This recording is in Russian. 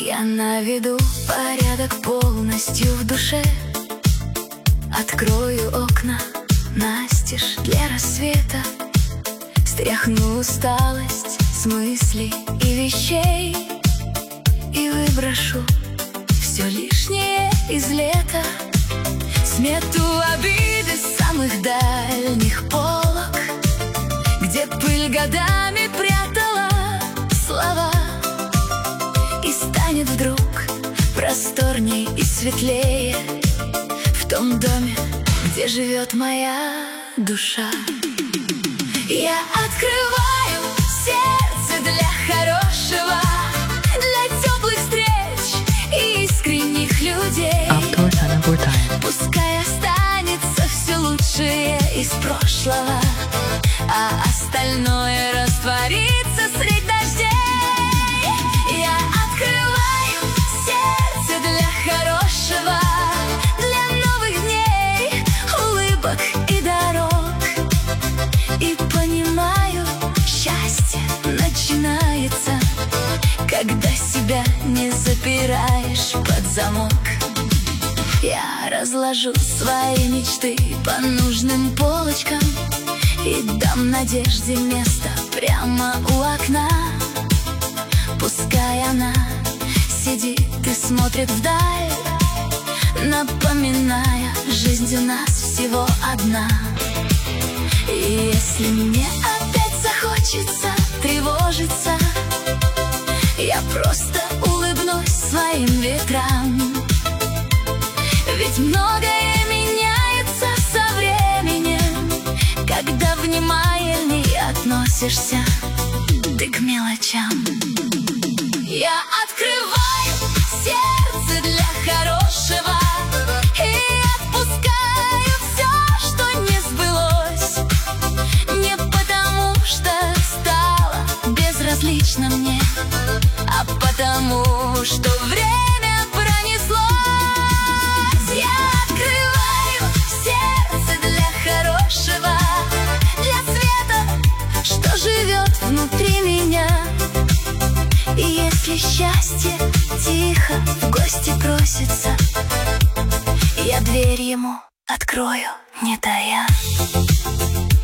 Я наведу порядок полностью в душе, открою окна настежь для рассвета, стряхну усталость с мыслей и вещей и выброшу все лишнее из лета. Смету обиды с самых дальних полок, где пыль годами прятала слова, и станет вдруг просторней и светлее в том доме, где живет моя душа. Я открываю сердце для хорошего, для теплых встреч и искренних людей. Пускай останется все лучшее из прошлого, а остальное растворится средь дождей. Я открываю сердце для хорошего, для новых дней, улыбок и дорог, и понимаю, счастье начинается, когда себя не запираешь под замок. Я разложу свои мечты по нужным полочкам и дам надежде место прямо у окна. Пускай она сидит и смотрит вдаль, напоминая, жизнь у нас всего одна. И если мне опять захочется тревожиться, я просто улыбнусь своим ветрам. Ведь многое меняется со временем, когда внимательней относишься ты к мелочам. Я открываю сердце для хорошего и отпускаю все, что не сбылось. Не потому, что стало безразлично мне, а потому, что время пронеслось. Я открываю сердце для хорошего, для света, что живет внутри меня. И если счастье тихо в гости просится, я дверь ему открою, не тая.